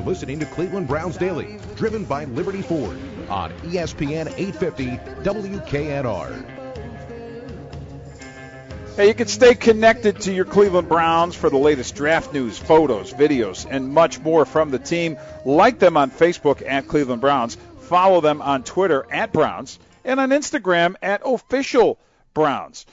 listening to Cleveland Browns Daily, driven by Liberty Ford on ESPN 850 WKNR. Hey, you can stay connected to your Cleveland Browns for the latest draft news, photos, videos, and much more from the team. Like them on Facebook at Cleveland Browns. Follow them on Twitter at Browns and on Instagram at Official Browns.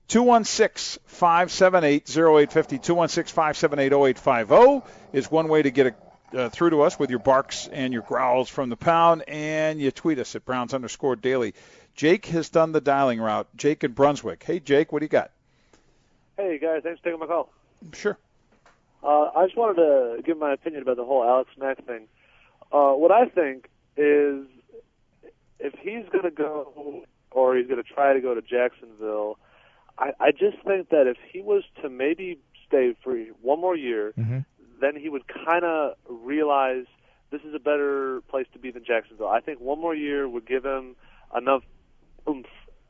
216-578-0850, 216-578-0850 is one way to get through to us with your barks and your growls from the pound, and you tweet us at Browns_Daily. Jake has done the dialing route. Jake in Brunswick. Hey, Jake, what do you got? Hey, guys, thanks for taking my call. Sure. I just wanted to give my opinion about the whole Alex Mack thing. What I think is if he's going to go or he's going to try to go to Jacksonville, I just think that if he was to maybe stay for one more year, then he would kind of realize this is a better place to be than Jacksonville. I think one more year would give him enough oomph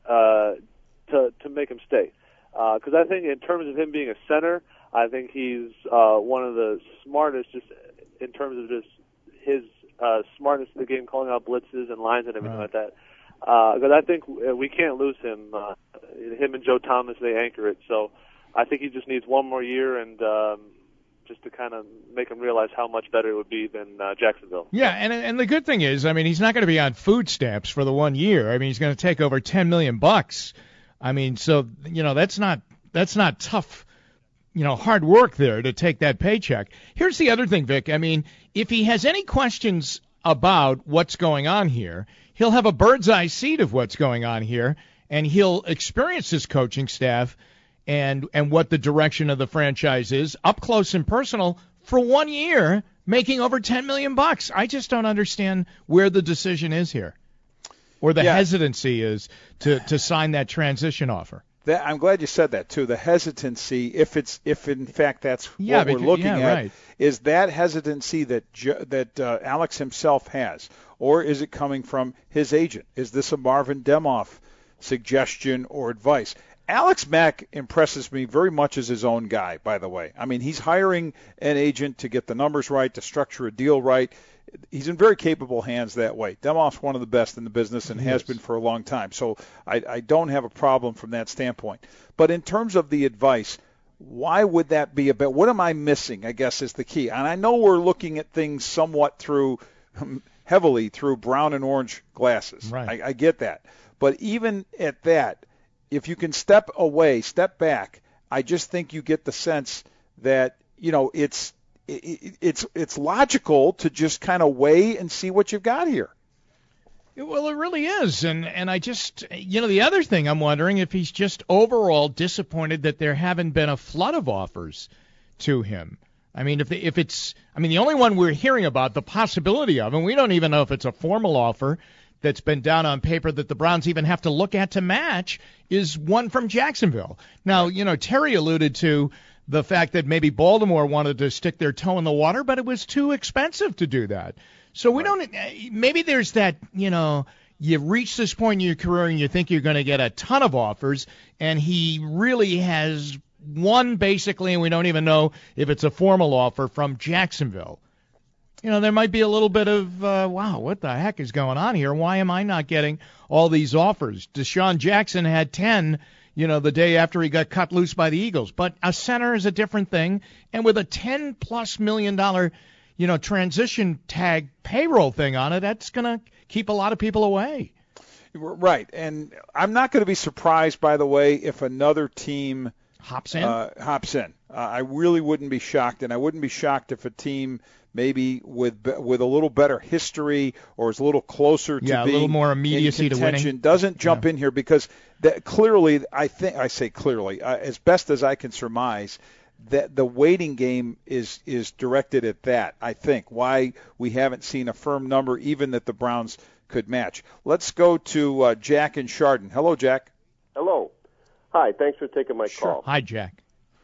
to make him stay. Because I think in terms of him being a center, I think he's one of the smartest just in terms of just his smartness in the game, calling out blitzes and lines and everything like that. Because I think we can't lose him. Him and Joe Thomas, they anchor it. So I think he just needs one more year and just to kind of make him realize how much better it would be than Jacksonville. Yeah, and the good thing is, I mean, he's not going to be on food stamps for the 1 year. I mean, he's going to take over $10 million. I mean, so, you know, that's not tough, you know, hard work there to take that paycheck. Here's the other thing, Vic. I mean, if he has any questions about what's going on here, he'll have a bird's eye seat of what's going on here, and he'll experience his coaching staff and what the direction of the franchise is up close and personal for 1 year, making over $10 million. I just don't understand where the decision is here. Or the hesitancy is to sign that transition offer. I'm glad you said that too. The hesitancy, if in fact that's what we're looking at, is that hesitancy that Alex himself has, or is it coming from his agent? Is this a Marvin Demoff suggestion or advice? Alex Mack impresses me very much as his own guy, by the way. I mean, he's hiring an agent to get the numbers right, to structure a deal right. He's in very capable hands that way. Demoff's one of the best in the business and has been for a long time. So I don't have a problem from that standpoint. But in terms of the advice, why would that be about? What am I missing, I guess, is the key. And I know we're looking at things somewhat heavily through brown and orange glasses. Right. I get that. But even at that, if you can step back, I just think you get the sense that, you know, it's logical to just kind of weigh and see what you've got here. Well, it really is. And I just, you know, the other thing I'm wondering if he's just overall disappointed that there haven't been a flood of offers to him. I mean, if it's the only one we're hearing about, the possibility of, and we don't even know if it's a formal offer that's been down on paper that the Browns even have to look at to match, is one from Jacksonville. Now, you know, Terry alluded to the fact that maybe Baltimore wanted to stick their toe in the water, but it was too expensive to do that. So we don't – maybe there's that, you know, you reach this point in your career and you think you're going to get a ton of offers, and he really has one basically, and we don't even know if it's a formal offer from Jacksonville. You know, there might be a little bit of, wow, what the heck is going on here? Why am I not getting all these offers? Deshaun Jackson had 10 you know, the day after he got cut loose by the Eagles. But a center is a different thing. And with a $10+ million, you know, transition tag payroll thing on it, that's going to keep a lot of people away. Right. And I'm not going to be surprised, by the way, if another team hops in. I really wouldn't be shocked. And I wouldn't be shocked if a team maybe with a little better history or is a little closer to being a little more immediacy in contention, to winning, doesn't jump in here, because that clearly, as best as I can surmise, that the waiting game is directed at that. I think why we haven't seen a firm number even that the Browns could match. Let's go to Jack in Chardon. Hello, Jack. Hello. Hi. Thanks for taking my call. Hi, Jack.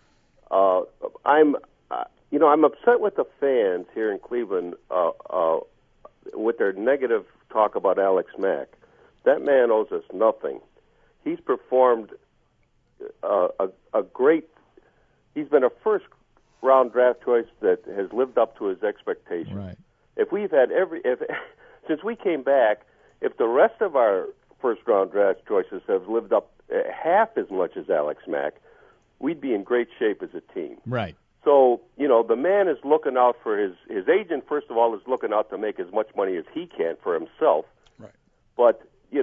I'm upset with the fans here in Cleveland with their negative talk about Alex Mack. That man owes us nothing. He's performed a great. He's been a first-round draft choice that has lived up to his expectations. Right. If we've had since we came back, if the rest of our first-round draft choices have lived up half as much as Alex Mack, we'd be in great shape as a team. Right. So, the man is looking out for his agent, first of all, is looking out to make as much money as he can for himself. Right. But,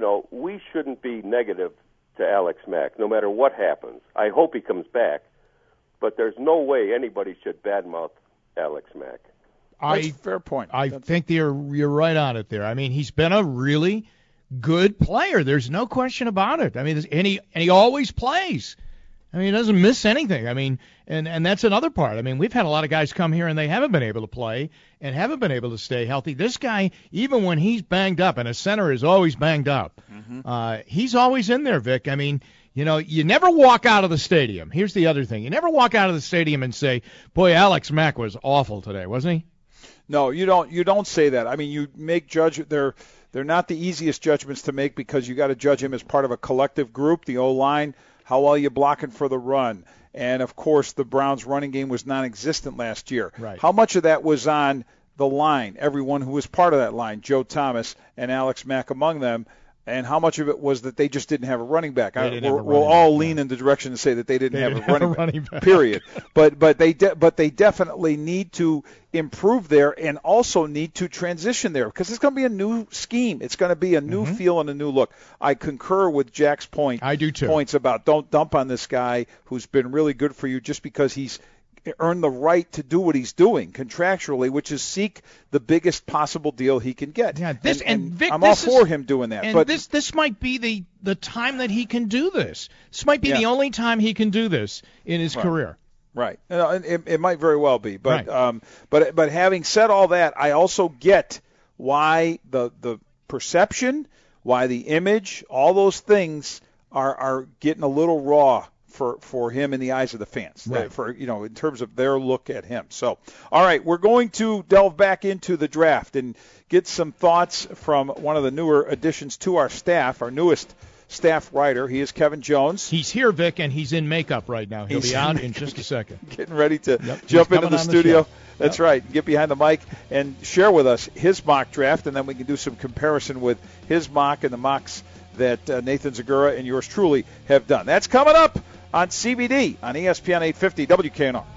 we shouldn't be negative to Alex Mack, no matter what happens. I hope he comes back, but there's no way anybody should badmouth Alex Mack. That's a fair point. I think you're right on it there. I mean, he's been a really good player. There's no question about it. I mean, and he always plays. I mean, he doesn't miss anything. I mean, and that's another part. I mean, we've had a lot of guys come here and they haven't been able to play and haven't been able to stay healthy. This guy, even when he's banged up, and a center is always banged up, he's always in there, Vic. I mean, you never walk out of the stadium. Here's the other thing. You never walk out of the stadium and say, boy, Alex Mack was awful today, wasn't he? No, you don't say that. I mean, you make they're not the easiest judgments to make because you got to judge him as part of a collective group, the O-line, how well you blocking for the run. And, of course, the Browns' running game was non-existent last year. Right. How much of that was on the line, everyone who was part of that line, Joe Thomas and Alex Mack among them, and how much of it was that they just didn't have a running back? We'll all lean in the direction to say that they didn't have a running back. Period. But they definitely need to improve there and also need to transition there because it's going to be a new scheme. It's going to be a new feel and a new look. I concur with Jack's point. I do too. Points about don't dump on this guy who's been really good for you just because he's earned the right to do what he's doing contractually, which is seek the biggest possible deal he can get. Yeah, Vic, I'm all for him doing that. And but this might be the time that he can do this. This might be the only time he can do this in his career. Right. It might very well be. But right. But having said all that, I also get why the perception, why the image, all those things are getting a little raw for him in the eyes of the fans, right. In terms of their look at him. So, all right, we're going to delve back into the draft and get some thoughts from one of the newer additions to our staff, our newest staff writer. He is Kevin Jones. He's here, Vic, and he's in makeup right now. He'll be out in just a second. Getting ready to jump into the studio. That's yep. right. Get behind the mic and share with us his mock draft, and then we can do some comparison with his mock and the mocks that Nathan Zagura and yours truly have done. That's coming up on CBD on ESPN 850 WKNR.